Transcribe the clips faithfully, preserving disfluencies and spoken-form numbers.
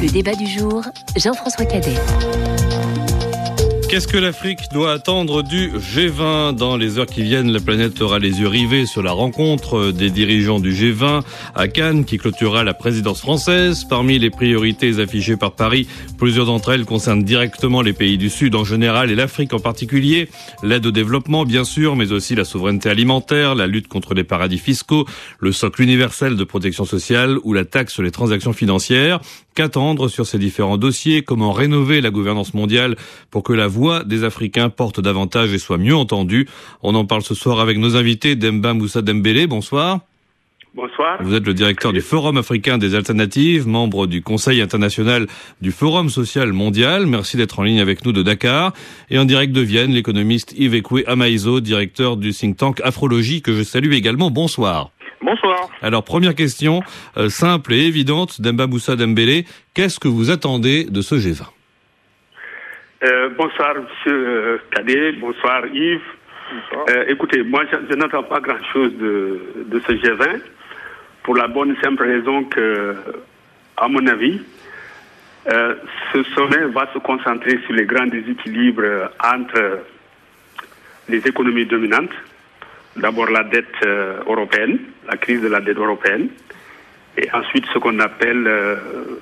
Le débat du jour, Jean-François Cadet. Qu'est-ce que l'Afrique doit attendre du G vingt ? Dans les heures qui viennent, la planète aura les yeux rivés sur la rencontre des dirigeants du G vingt à Cannes qui clôturera la présidence française. Parmi les priorités affichées par Paris, plusieurs d'entre elles concernent directement les pays du Sud en général et l'Afrique en particulier. L'aide au développement, bien sûr, mais aussi la souveraineté alimentaire, la lutte contre les paradis fiscaux, le socle universel de protection sociale ou la taxe sur les transactions financières. Qu'attendre sur ces différents dossiers ? Comment rénover la gouvernance mondiale pour que la voix des Africains porte davantage et soit mieux entendue ? On en parle ce soir avec nos invités. Demba Moussa Dembélé, bonsoir. Bonsoir. Vous êtes le directeur du Forum africain des alternatives, membre du Conseil international du Forum social mondial. Merci d'être en ligne avec nous de Dakar. Et en direct de Vienne, l'économiste Yves Ekwe Amaizo, directeur du think tank Afrologie, que je salue également. Bonsoir. Bonsoir. Alors, première question, euh, simple et évidente, Demba Moussa Dembélé, qu'est-ce que vous attendez de ce G vingt ? euh, Bonsoir, monsieur Cadet, bonsoir Yves. Bonsoir. Euh, écoutez, moi je, je n'attends pas grand-chose de, de ce G vingt, pour la bonne et simple raison que, à mon avis, euh, ce sommet va se concentrer sur les grands déséquilibres entre les économies dominantes. D'abord la dette euh, européenne, la crise de la dette européenne, et ensuite ce qu'on appelle euh,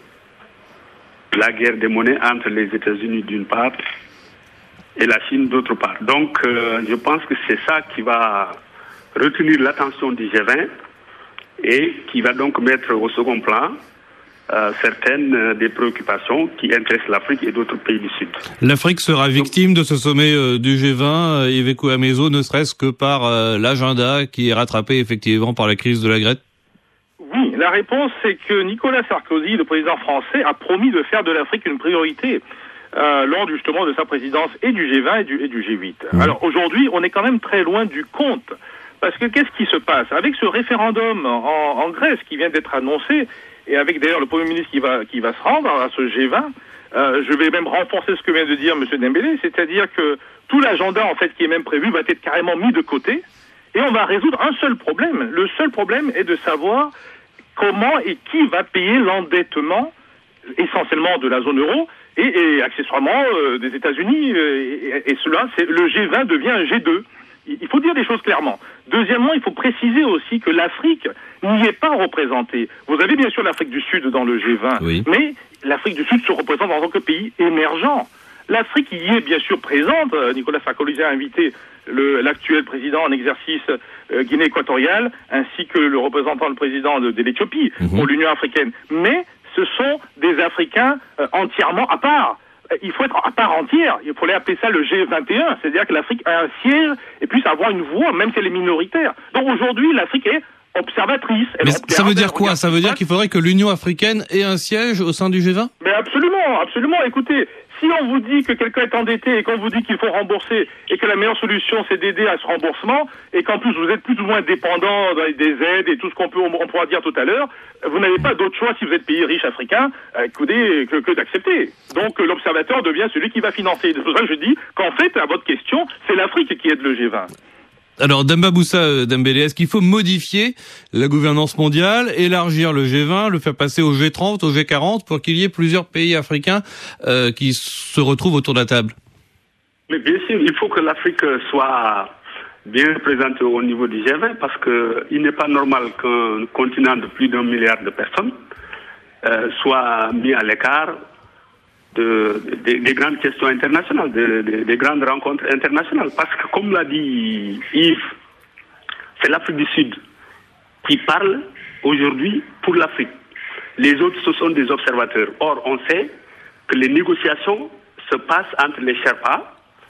la guerre des monnaies entre les États-Unis d'une part et la Chine d'autre part. Donc euh, je pense que c'est ça qui va retenir l'attention du G vingt et qui va donc mettre au second plan Euh, certaines euh, des préoccupations qui intéressent l'Afrique et d'autres pays du Sud. L'Afrique sera victime de ce sommet euh, du G vingt, euh, Yves Ekwe Amaizo, ne serait-ce que par euh, l'agenda qui est rattrapé effectivement par la crise de la Grèce ? Oui, la réponse c'est que Nicolas Sarkozy, le président français, a promis de faire de l'Afrique une priorité euh, lors justement de sa présidence et du G vingt et du, et du G huit. Mmh. Alors aujourd'hui, on est quand même très loin du compte. Parce que qu'est-ce qui se passe ? Avec ce référendum en, en Grèce qui vient d'être annoncé, et avec d'ailleurs le Premier ministre qui va qui va se rendre à ce G vingt, euh, je vais même renforcer ce que vient de dire M. Dembélé, c'est-à-dire que tout l'agenda en fait qui est même prévu va être carrément mis de côté, et on va résoudre un seul problème. Le seul problème est de savoir comment et qui va payer l'endettement, essentiellement de la zone euro, et, et accessoirement euh, des États-Unis, euh, et, et cela, c'est le G vingt devient un G deux. Il faut dire des choses clairement. Deuxièmement, il faut préciser aussi que l'Afrique n'y est pas représentée. Vous avez bien sûr l'Afrique du Sud dans le G vingt, oui. Mais l'Afrique du Sud se représente en tant que pays émergent. L'Afrique y est bien sûr présente. Nicolas Sarkozy a invité le, l'actuel président en exercice euh, Guinée équatoriale, ainsi que le représentant, le président de, de l'Éthiopie mm-hmm. pour l'Union africaine. Mais ce sont des Africains euh, entièrement à part. Il faut être à part entière, il faut appeler ça le G vingt et un, c'est-à-dire que l'Afrique a un siège et puisse avoir une voix, même si elle est minoritaire. Donc aujourd'hui, l'Afrique est observatrice. Elle Mais observe, ça veut dire quoi ? Ça veut dire qu'il faudrait que l'Union africaine ait un siège au sein du G vingt ? Mais absolument, absolument. Écoutez, si on vous dit que quelqu'un est endetté et qu'on vous dit qu'il faut rembourser et que la meilleure solution c'est d'aider à ce remboursement et qu'en plus vous êtes plus ou moins dépendant des aides et tout ce qu'on peut, on pourra dire tout à l'heure, vous n'avez pas d'autre choix si vous êtes pays riche africain écoutez, que, que d'accepter. Donc l'observateur devient celui qui va financer. C'est pour ça que je dis qu'en fait, à votre question, c'est l'Afrique qui aide le G vingt. Alors, Demba Moussa Dembélé, est-ce qu'il faut modifier la gouvernance mondiale, élargir le G vingt, le faire passer au G trente, au G quarante, pour qu'il y ait plusieurs pays africains euh, qui se retrouvent autour de la table ? Mais bien sûr, il faut que l'Afrique soit bien représentée au niveau du G vingt, parce que il n'est pas normal qu'un continent de plus d'un milliard de personnes euh, soit mis à l'écart De, de, des grandes questions internationales, de, de, des grandes rencontres internationales. Parce que, comme l'a dit Yves, c'est l'Afrique du Sud qui parle aujourd'hui pour l'Afrique. Les autres, ce sont des observateurs. Or, on sait que les négociations se passent entre les Sherpas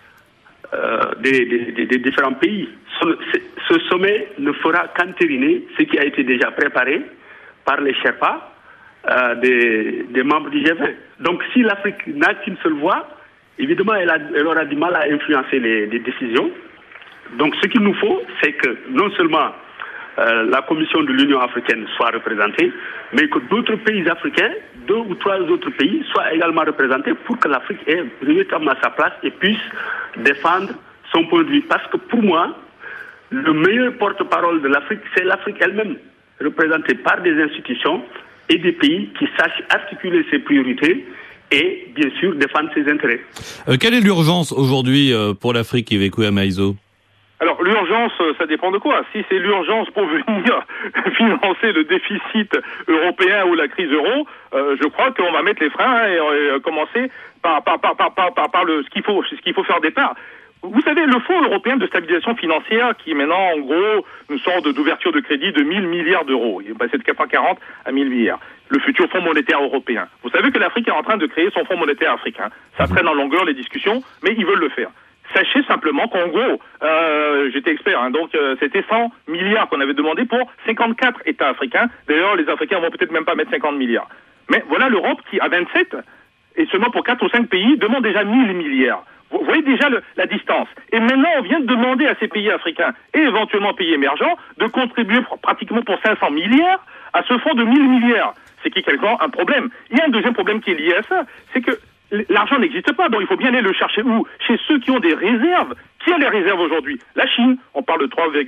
euh, des, des, des différents pays. Ce, ce sommet ne fera qu'entériner ce qui a été déjà préparé par les Sherpas Euh, des, des membres du G vingt. Donc si l'Afrique n'a qu'une seule voix, évidemment elle, a, elle aura du mal à influencer les, les décisions. Donc ce qu'il nous faut, c'est que non seulement euh, la Commission de l'Union africaine soit représentée, mais que d'autres pays africains, deux ou trois autres pays, soient également représentés pour que l'Afrique ait véritablement sa place et puisse défendre son point de vue. Parce que pour moi, le meilleur porte-parole de l'Afrique, c'est l'Afrique elle-même, représentée par des institutions et des pays qui sachent articuler ses priorités et, bien sûr, défendre ses intérêts. Euh, quelle est l'urgence aujourd'hui euh, pour l'Afrique, Iveco Amaizo ? Alors, l'urgence, ça dépend de quoi. Si c'est l'urgence pour venir financer le déficit européen ou la crise euro, euh, je crois qu'on va mettre les freins et, et commencer par, par, par, par, par, par, par le, ce qu'il faut, ce qu'il faut faire au départ. Vous savez, le Fonds européen de stabilisation financière, qui est maintenant, en gros, une sorte d'ouverture de crédit de mille milliards d'euros. Il est passé de quatre cent quarante à mille milliards. Le futur Fonds monétaire européen. Vous savez que l'Afrique est en train de créer son Fonds monétaire africain. Ça traîne en longueur les discussions, mais ils veulent le faire. Sachez simplement qu'en gros, euh, j'étais expert, hein, donc euh, c'était cent milliards qu'on avait demandé pour cinquante-quatre États africains. D'ailleurs, les Africains vont peut-être même pas mettre cinquante milliards. Mais voilà l'Europe qui, à vingt-sept, et seulement pour quatre ou cinq pays, demande déjà mille milliards. Vous voyez déjà le, la distance. Et maintenant, on vient de demander à ces pays africains, et éventuellement pays émergents, de contribuer pour, pratiquement pour cinq cents milliards à ce fonds de mille milliards. C'est qui quelque part un problème. Il y a un deuxième problème qui est lié à ça, c'est que l'argent n'existe pas, donc il faut bien aller le chercher où ? Chez ceux qui ont des réserves. Qui a les réserves aujourd'hui ? La Chine. On parle de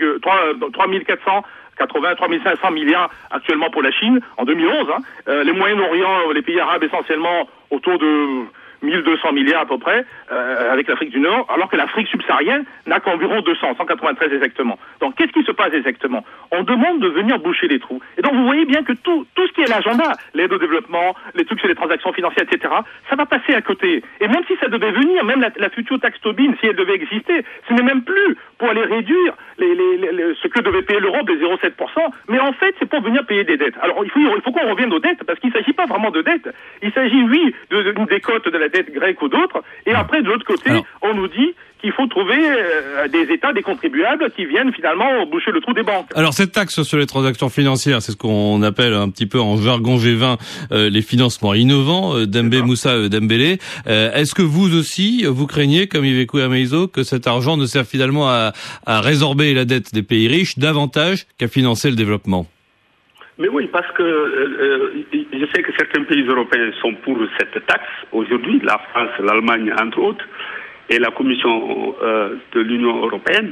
trois mille quatre cent quatre-vingts, trois mille cinq cents milliards actuellement pour la Chine, en deux mille onze. Hein. Euh, les Moyen-Orient, les pays arabes essentiellement autour de mille deux cents milliards à peu près, euh, avec l'Afrique du Nord, alors que l'Afrique subsaharienne n'a qu'environ deux cents, cent quatre-vingt-treize exactement. Donc qu'est-ce qui se passe exactement ? On demande de venir boucher les trous. Et donc vous voyez bien que tout, tout ce qui est l'agenda, l'aide au développement, les trucs sur les transactions financières, et cetera, ça va passer à côté. Et même si ça devait venir, même la, la future taxe Tobin, si elle devait exister, ce n'est même plus pour aller réduire les, les, les, ce que devait payer l'Europe, les zéro virgule sept pour cent, mais en fait c'est pour venir payer des dettes. Alors il faut, il faut qu'on revienne aux dettes, parce qu'il ne s'agit pas vraiment de dettes. Il s'agit, oui, d'une décote de la dette grecque ou d'autres, et après de l'autre côté, alors, on nous dit qu'il faut trouver euh, des États, des contribuables qui viennent finalement boucher le trou des banques. Alors cette taxe sur les transactions financières, c'est ce qu'on appelle un petit peu en jargon G vingt euh, les financements innovants, euh, Dembe Moussa euh, Dembélé. Euh, est-ce que vous aussi, vous craignez, comme Iveco Amaizo, que cet argent ne serve finalement à, à résorber la dette des pays riches davantage qu'à financer le développement ? Mais oui, parce que euh, je sais que certains pays européens sont pour cette taxe aujourd'hui, la France, l'Allemagne entre autres, et la Commission euh, de l'Union européenne.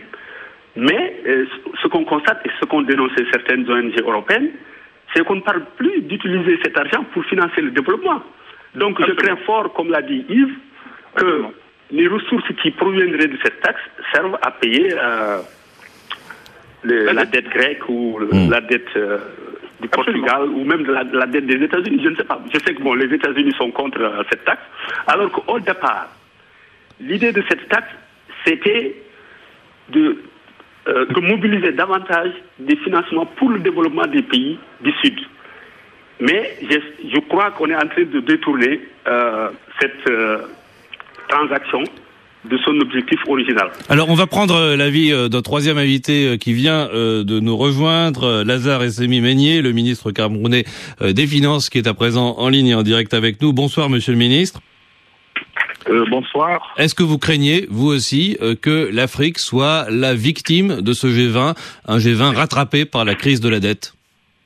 Mais euh, ce qu'on constate et ce qu'ont dénoncé certaines O N G européennes, c'est qu'on ne parle plus d'utiliser cet argent pour financer le développement. Donc Absolument. Je crains fort, comme l'a dit Yves, que Absolument. les ressources qui proviendraient de cette taxe servent à payer euh, les, la, la dette grecque ou mmh. la dette euh, du Portugal Absolument. ou même de la, de la dette des États-Unis. Je ne sais pas. Je sais que bon, les États-Unis sont contre euh, cette taxe, alors qu'au départ, l'idée de cette taxe, c'était de, euh, de mobiliser davantage des financements pour le développement des pays du Sud. Mais je, je crois qu'on est en train de détourner euh, cette euh, transaction de son objectif original. Alors on va prendre l'avis d'un troisième invité qui vient de nous rejoindre, Lazare Essemi Meigné, le ministre camerounais des Finances, qui est à présent en ligne et en direct avec nous. Bonsoir Monsieur le ministre. Euh, bonsoir. Est-ce que vous craignez, vous aussi, euh, que l'Afrique soit la victime de ce G vingt, un G vingt rattrapé par la crise de la dette ?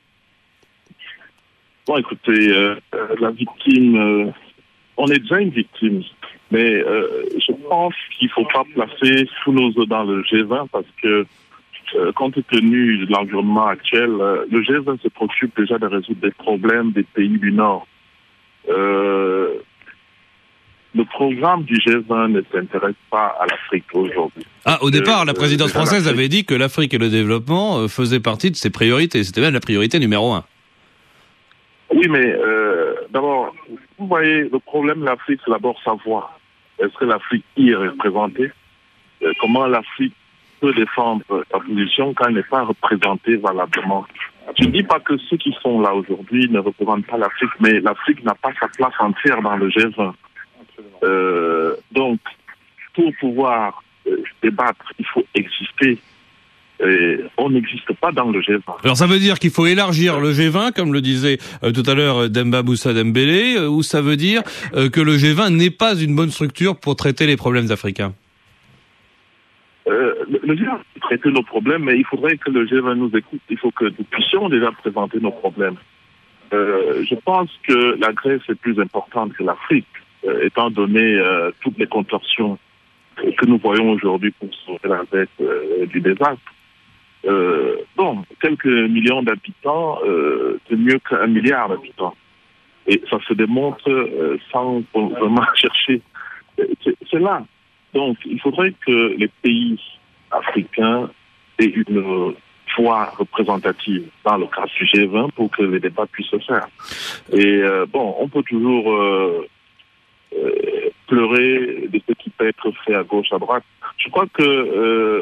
Bon, écoutez, euh, la victime, euh, on est déjà une victime, mais euh, je pense qu'il ne faut pas placer tous nos œufs dans le G vingt parce que, euh, compte tenu de l'environnement actuel, euh, le G vingt se préoccupe déjà de résoudre des problèmes des pays du Nord. Euh, Le programme du G vingt ne s'intéresse pas à l'Afrique aujourd'hui. Ah, au départ, la présidence française avait dit que l'Afrique et le développement faisaient partie de ses priorités. C'était même la priorité numéro un. Oui, mais euh, d'abord, vous voyez, le problème de l'Afrique, c'est d'abord sa voix. Est-ce que l'Afrique y est représentée ? euh, Comment l'Afrique peut défendre sa position quand elle n'est pas représentée valablement ? Je ne dis pas que ceux qui sont là aujourd'hui ne représentent pas l'Afrique, mais l'Afrique n'a pas sa place entière dans le G vingt. Euh, donc, pour pouvoir euh, débattre, il faut exister. Et on n'existe pas dans le G vingt. Alors ça veut dire qu'il faut élargir le G vingt, comme le disait euh, tout à l'heure Demba Moussa Dembélé, euh, ou ça veut dire euh, que le G vingt n'est pas une bonne structure pour traiter les problèmes africains ? euh, Le, le G vingt peut traiter nos problèmes, mais il faudrait que le G vingt nous écoute. Il faut que nous puissions déjà présenter nos problèmes. Euh, je pense que la Grèce est plus importante que l'Afrique. Euh, étant donné euh, toutes les contorsions euh, que nous voyons aujourd'hui pour sauver la dette euh, du désastre. euh, bon, quelques millions d'habitants, euh, c'est mieux qu'un milliard d'habitants. Et ça se démontre euh, sans vraiment chercher. C'est, c'est là. Donc, il faudrait que les pays africains aient une voix représentative dans le cadre du G vingt pour que les débats puissent se faire. Et euh, bon, on peut toujours euh, euh, pleurer de ce qui peut être fait à gauche, à droite. Je crois que euh,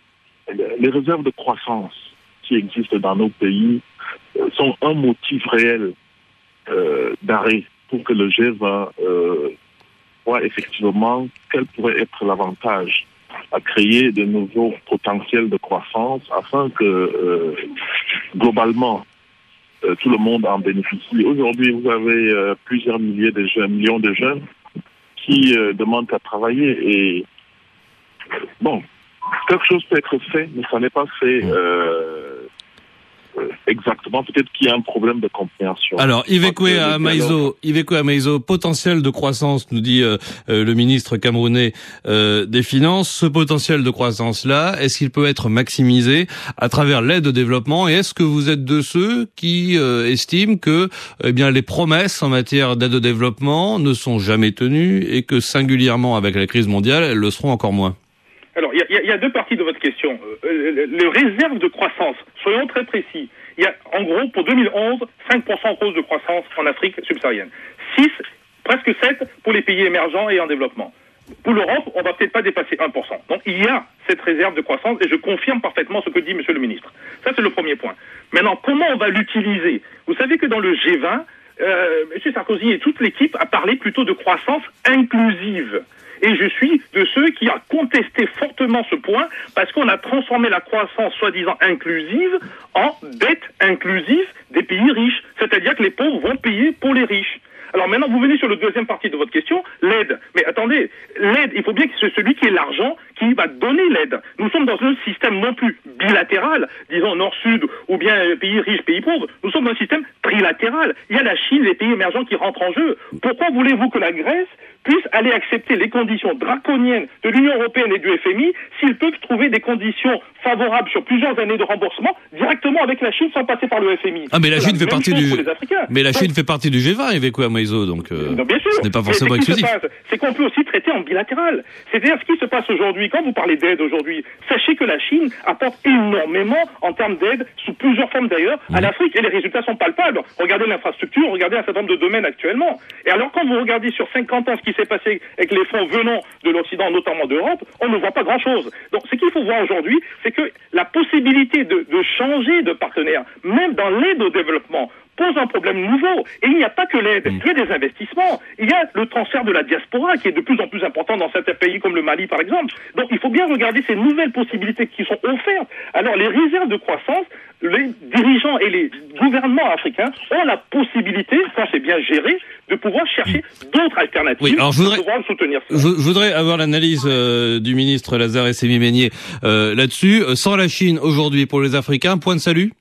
les réserves de croissance qui existent dans nos pays euh, sont un motif réel euh, d'arrêt pour que le G vingt euh, voit effectivement quel pourrait être l'avantage à créer de nouveaux potentiels de croissance afin que euh, globalement euh, tout le monde en bénéficie. Aujourd'hui, vous avez euh, plusieurs milliers de jeunes, millions de jeunes qui euh, demandent à travailler et bon, quelque chose peut être fait, mais ça n'est pas fait euh, exactement. Peut-être qu'il y a un problème de compréhension. Alors, Ivekwe Amaizo, Ivekwe Amaizo, potentiel de croissance, nous dit euh, euh, le ministre camerounais euh, des Finances. Ce potentiel de croissance-là, est-ce qu'il peut être maximisé à travers l'aide au développement? Et est-ce que vous êtes de ceux qui euh, estiment que eh bien les promesses en matière d'aide au développement ne sont jamais tenues et que singulièrement avec la crise mondiale, elles le seront encore moins? Alors, il y, y a deux parties de votre question. Euh, les réserves de croissance, soyons très précis. Il y a, en gros, pour deux mille onze, cinq pour cent de croissance en Afrique subsaharienne. six, presque sept pour les pays émergents et en développement. Pour l'Europe, on va peut-être pas dépasser un pour cent. Donc, il y a cette réserve de croissance et je confirme parfaitement ce que dit Monsieur le ministre. Ça, c'est le premier point. Maintenant, comment on va l'utiliser? Vous savez que dans le G vingt, euh, M. Sarkozy et toute l'équipe a parlé plutôt de croissance inclusive. Et je suis de ceux qui a contesté fortement ce point parce qu'on a transformé la croissance soi-disant inclusive en dette inclusive des pays riches. C'est-à-dire que les pauvres vont payer pour les riches. Alors maintenant, vous venez sur la deuxième partie de votre question, l'aide. Mais attendez, l'aide, il faut bien que c'est celui qui ait l'argent qui va donner l'aide. Nous sommes dans un système non plus bilatéral, disons nord-sud, ou bien pays riches, pays pauvres. Nous sommes dans un système trilatéral. Il y a la Chine, les pays émergents qui rentrent en jeu. Pourquoi voulez-vous que la Grèce puisse aller accepter les conditions draconiennes de l'Union européenne et du F M I s'ils peuvent trouver des conditions favorables sur plusieurs années de remboursement directement avec la Chine sans passer par le F M I? Ah, mais la Chine fait partie du, mais la Chine fait partie du G vingt, Ivekwe Amaizo, donc, euh, non, bien sûr. Ce n'est pas forcément exclusif. C'est qu'on peut aussi traiter en bilatéral. C'est-à-dire ce qui se passe aujourd'hui, quand vous parlez d'aide aujourd'hui, sachez que la Chine apporte énormément en termes d'aide, sous plusieurs formes d'ailleurs, à mmh. l'Afrique, et les résultats sont palpables. Regardez l'infrastructure, regardez un certain nombre de domaines actuellement. Et alors quand vous regardez sur cinquante ans ce qui s'est passé avec les fonds venant de l'Occident, notamment d'Europe, on ne voit pas grand-chose. Donc ce qu'il faut voir aujourd'hui, c'est que la possibilité de, de changer de partenaire, même dans l'aide au développement, pose un problème nouveau. Et il n'y a pas que l'aide, il y a des investissements. Il y a le transfert de la diaspora qui est de plus en plus important dans certains pays comme le Mali, par exemple. Donc il faut bien regarder ces nouvelles possibilités qui sont offertes. Alors les réserves de croissance, les dirigeants et les gouvernements africains ont la possibilité, quand c'est bien géré, de pouvoir chercher d'autres alternatives oui, alors je voudrais, pour pouvoir soutenir ça. Je, je voudrais avoir l'analyse euh, du ministre Lazare Semi-Meigné euh, là-dessus. Sans la Chine aujourd'hui pour les Africains, point de salut?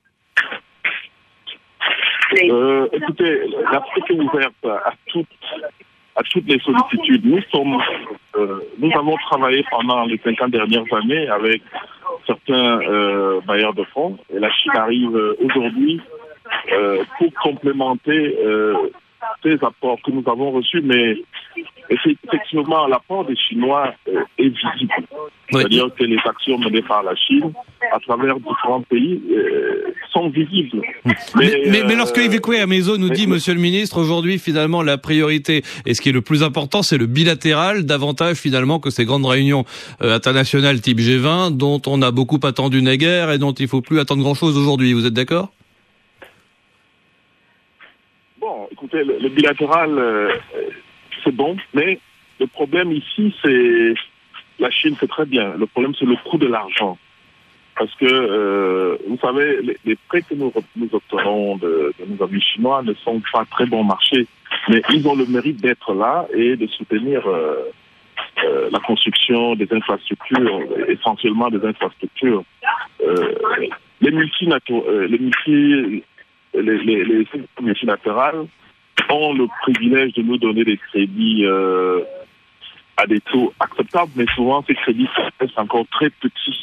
Euh, écoutez, l'Afrique est ouverte à toutes, à toutes les sollicitudes. Nous sommes, euh, nous avons travaillé pendant les cinquante dernières années avec certains euh, bailleurs de fonds et la Chine arrive euh, aujourd'hui euh, pour complémenter euh, ces apports que nous avons reçus, mais effectivement l'apport des Chinois euh, est visible. Oui. C'est-à-dire que les actions menées par la Chine à travers différents pays euh, sont visibles. Mais, mais, mais, euh, mais lorsque Ivekwe Amaizo nous dit, mais, Monsieur le Ministre, aujourd'hui finalement la priorité et ce qui est le plus important, c'est le bilatéral, davantage finalement que ces grandes réunions euh, internationales type G vingt dont on a beaucoup attendu naguère et dont il ne faut plus attendre grand-chose aujourd'hui. Vous êtes d'accord? Bon, écoutez, le, le bilatéral, euh, c'est bon, mais le problème ici, c'est la Chine, c'est très bien. Le problème, c'est le coût de l'argent. Parce que, euh, vous savez, les, les prêts que nous, nous obtenons de, de nos amis chinois ne sont pas très bon marché, mais ils ont le mérite d'être là et de soutenir euh, euh, la construction des infrastructures, essentiellement des infrastructures. Euh, les multinationales, euh, les multi... Les, les, les multilatérales ont le privilège de nous donner des crédits euh, à des taux acceptables, mais souvent ces crédits restent encore très petits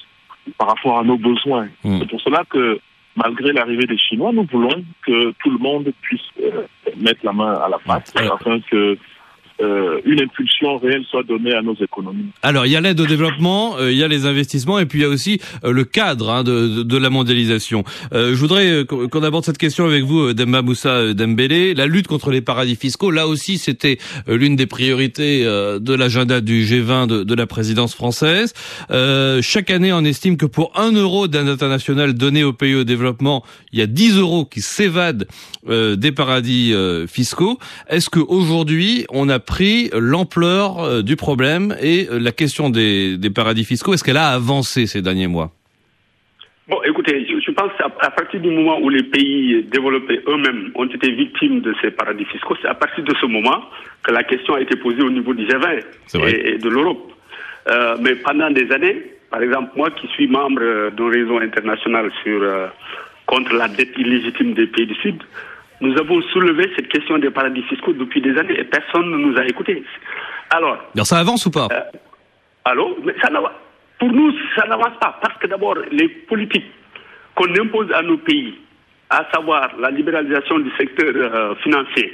par rapport à nos besoins. Mmh. C'est pour cela que, malgré l'arrivée des Chinois, nous voulons que tout le monde puisse euh, mettre la main à la pâte mmh. afin que Euh, une impulsion réelle soit donnée à nos économies. Alors, il y a l'aide au développement, euh, il y a les investissements, et puis il y a aussi euh, le cadre hein, de, de, de la mondialisation. Euh, je voudrais euh, qu'on aborde cette question avec vous, Demba Moussa Dembélé. La lutte contre les paradis fiscaux, là aussi, c'était euh, l'une des priorités euh, de l'agenda du G vingt de, de la présidence française. Euh, chaque année, on estime que pour un euro d'aide internationale donnée aux pays au développement, il y a dix euros qui s'évadent euh, des paradis euh, fiscaux. Est-ce qu'aujourd'hui, on a pris l'ampleur euh, du problème et euh, la question des, des paradis fiscaux, est-ce qu'elle a avancé ces derniers mois? Bon, écoutez, je, je pense qu'à à partir du moment où les pays développés eux-mêmes ont été victimes de ces paradis fiscaux, c'est à partir de ce moment que la question a été posée au niveau du G vingt et, et de l'Europe. Euh, mais pendant des années, par exemple, moi qui suis membre d'un réseau international sur euh, contre la dette illégitime des pays du Sud, nous avons soulevé cette question des paradis fiscaux depuis des années et personne ne nous a écoutés. Alors, Alors ça avance ou pas euh, allô, mais ça n'avance. Pour nous, ça n'avance pas parce que d'abord, les politiques qu'on impose à nos pays, à savoir la libéralisation du secteur euh, financier,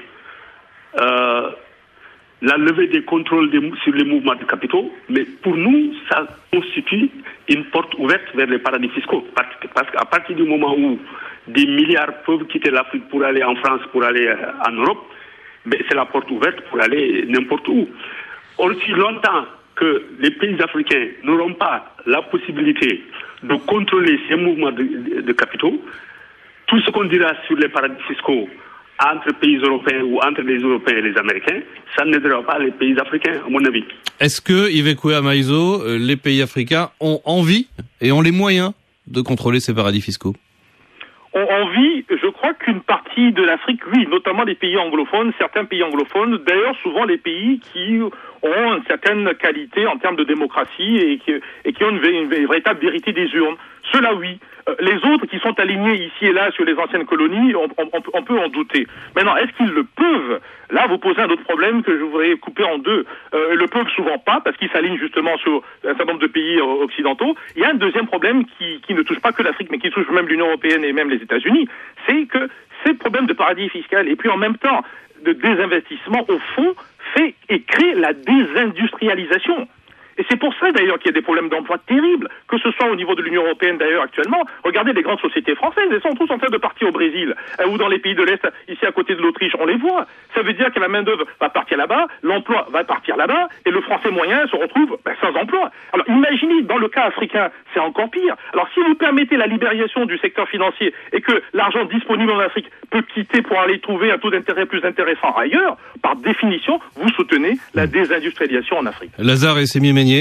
euh, la levée des contrôles des, sur les mouvements de capitaux, mais pour nous, ça constitue une porte ouverte vers les paradis fiscaux. Parce, parce qu'à partir du moment où des milliards peuvent quitter l'Afrique pour aller en France, pour aller euh, en Europe, mais c'est la porte ouverte pour aller n'importe où. Aussi longtemps que les pays africains n'auront pas la possibilité de contrôler ces mouvements de, de, de capitaux, tout ce qu'on dira sur les paradis fiscaux entre pays européens ou entre les Européens et les Américains, ça n'aidera pas les pays africains, à mon avis. Est-ce que, Iwekoua Maizo, les pays africains ont envie et ont les moyens de contrôler ces paradis fiscaux? On, on vit, je crois qu'une partie de l'Afrique, oui, notamment les pays anglophones, certains pays anglophones, d'ailleurs souvent les pays qui ont une certaine qualité en termes de démocratie et qui, et qui ont une, une, une véritable vérité des urnes. Cela, oui. Euh, les autres qui sont alignés ici et là sur les anciennes colonies, on, on, on peut en douter. Maintenant, est-ce qu'ils le peuvent? Là, vous posez un autre problème que je voudrais couper en deux. Euh, ils le peuvent souvent pas parce qu'ils s'alignent justement sur un certain nombre de pays euh, occidentaux. Il y a un deuxième problème qui, qui ne touche pas que l'Afrique, mais qui touche même l'Union européenne et même les États-Unis, c'est que ces problèmes de paradis fiscal et puis en même temps de désinvestissement, au fond, fait et crée la désindustrialisation. Et c'est pour ça d'ailleurs qu'il y a des problèmes d'emploi terribles, que ce soit au niveau de l'Union européenne d'ailleurs actuellement. Regardez les grandes sociétés françaises, elles sont tous en train de partir au Brésil, euh, ou dans les pays de l'Est, ici à côté de l'Autriche, on les voit. Ça veut dire que la main-d'œuvre va partir là-bas, l'emploi va partir là-bas, et le français moyen se retrouve ben, sans emploi. Alors imaginez, dans le cas africain, c'est encore pire. Alors si vous permettez la libération du secteur financier et que l'argent disponible en Afrique peut quitter pour aller trouver un taux d'intérêt plus intéressant ailleurs, par définition, vous soutenez la désindustrialisation en Afrique. Lazare et Sémi Meignier.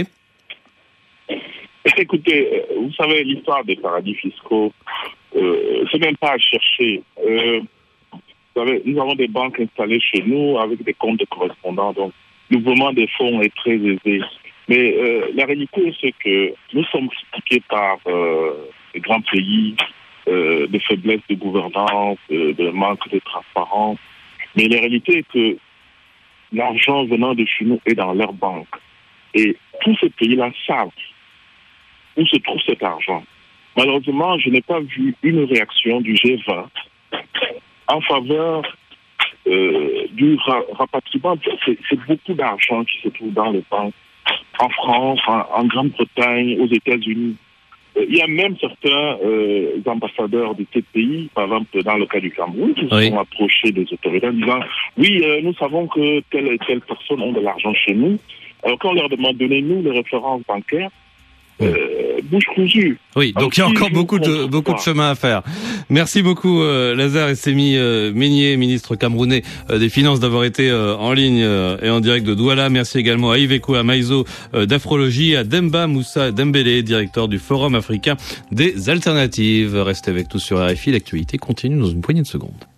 Écoutez, vous savez, l'histoire des paradis fiscaux, euh, c'est même pas à chercher. Euh, vous savez, nous avons des banques installées chez nous avec des comptes de correspondants, donc le mouvement des fonds est très aisé. Mais euh, la réalité, c'est que nous sommes critiqués par euh, les grands pays euh, de faiblesse de gouvernance, de, de manque de transparence. Mais la réalité est que l'argent venant de chez nous est dans leurs banques. Et tous ces pays-là savent où se trouve cet argent. Malheureusement, je n'ai pas vu une réaction du G vingt en faveur euh, du ra- rapatriement. C'est, c'est beaucoup d'argent qui se trouve dans les banques en France, en, en Grande-Bretagne, aux États-Unis. Euh, il y a même certains euh, ambassadeurs de ces pays, par exemple dans le cas du Cameroun, qui oui. se sont approchés des autorités en disant « Oui, euh, nous savons que telle et telle personne ont de l'argent chez nous. » Alors quand on leur demande « Donnez-nous les références bancaires », Euh, bouche cousue. Oui, donc il y a encore beaucoup de beaucoup de chemin à faire. Merci beaucoup euh, Lazare et Sémi euh, Meignier, ministre camerounais euh, des Finances, d'avoir été euh, en ligne euh, et en direct de Douala. Merci également à Iwekoua Maizo euh, d'Afrologie, à Demba Moussa Dembélé, directeur du Forum africain des alternatives. Restez avec tous sur R F I, l'actualité continue dans une poignée de secondes.